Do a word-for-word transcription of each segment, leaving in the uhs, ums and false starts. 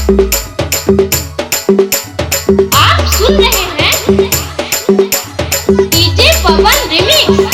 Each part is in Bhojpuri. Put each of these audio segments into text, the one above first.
आप सुन रहे हैं DJ Pawan remix.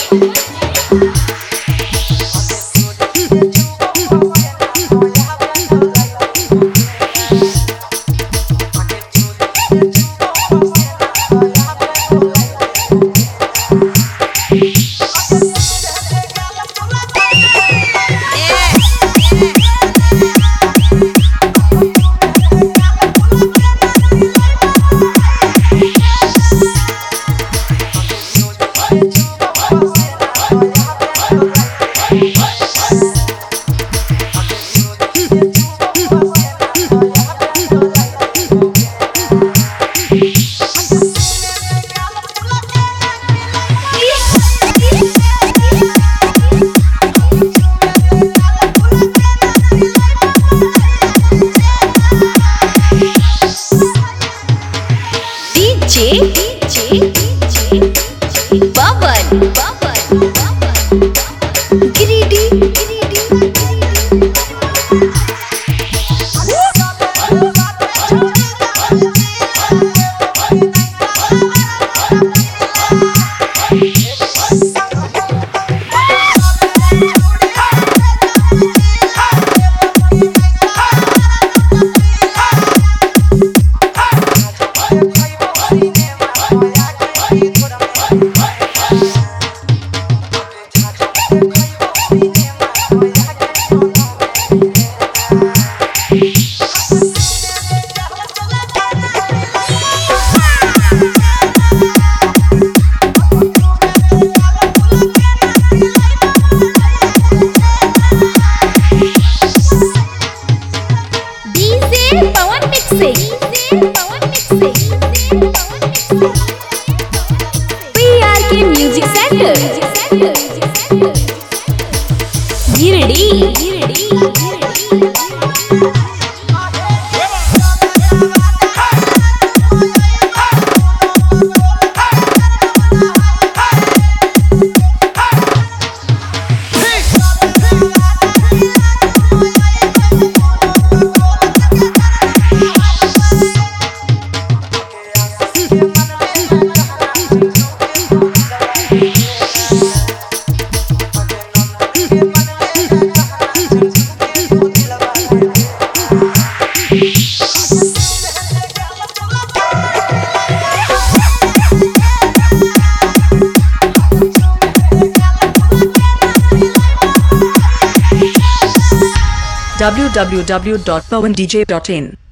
Baban, Baban, Baban, Giridi, Giridi, Pawan Mixing, Pawan Mixing, P R K Music Center, Giridi, Giridi, w w w dot pawan d j dot in